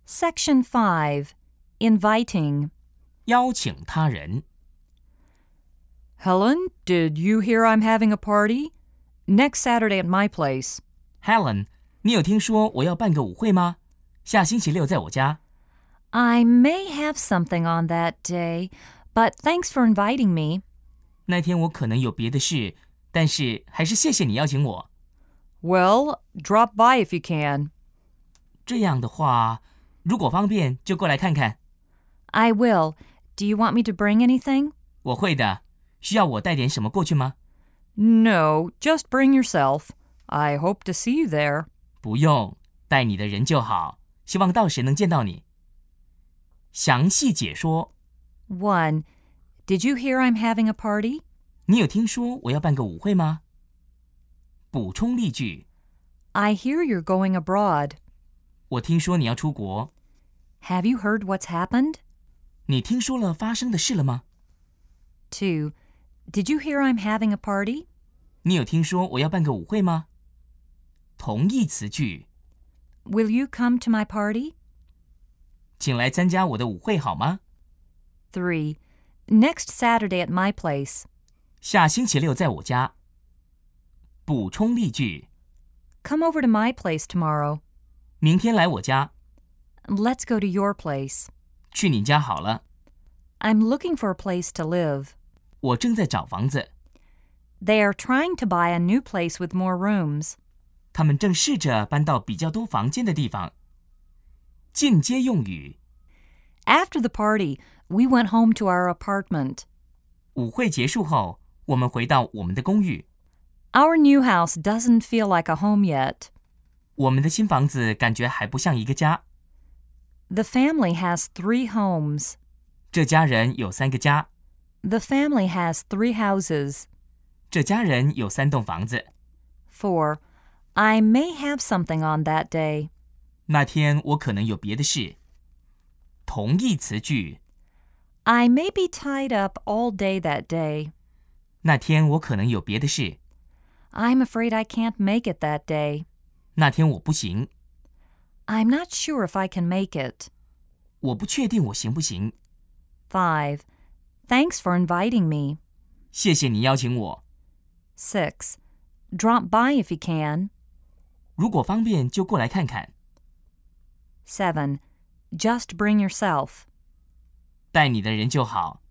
Section 5. Inviting. 邀请他人。 Helen, did you hear I'm having a party? Next Saturday at my place. Helen， 你有听说我要办个舞会吗？下星期六在我家。 I may have something on that day, but thanks for inviting me. 那天我可能有别的事，但是还是谢谢你邀请我。 Well, drop by if you can. 这样的话，如果方便就过来看看。 I will. Do you want me to bring anything? 我会的。需要我带点什么过去吗？ No, just bring yourself. I hope to see you there. 不用，带你的人就好。希望到时能见到你。详细解说。 1. Did you hear I'm having a party? 你有听说我要办个舞会吗？补充例句。 I hear you're going abroad. 我听说你要出国。 Have you heard what's happened? 你听说了发生的事了吗？ 2. Did you hear I'm having a party? 你有听说我要办个舞会吗？同义词句。 Will you come to my party? 请来参加我的舞会好吗？ 3. Next Saturday at my place. 下星期六在我家。补充例句。 Come over to my place tomorrow. 明天来我家。 Let's go to your place. 去你家好了。 I'm looking for a place to live. 我正在找房子。 They are trying to buy a new place with more rooms. 他们正试着搬到比较多房间的地方。进阶用语。 After the party, we went home to our apartment. 舞会结束后，我们回到我们的公寓。 Our new house doesn't feel like a home yet. 我们的新房子感觉还不像一个家。 The family has 3 homes. 这家人有3个家。 The family has 3 houses. 这家人有3栋房子。 4. I may have something on that day. 那天我可能有别的事。同义词句。 I may be tied up all day that day. 那天我可能有别的事。 I'm afraid I can't make it that day. 那天我不行。 I'm not sure if I can make it. 我不确定我行不行。 5. Thanks for inviting me. 谢谢你邀请我。 6. Drop by if you can. 如果方便就过来看看。 7. Just bring yourself. 带你的人就好。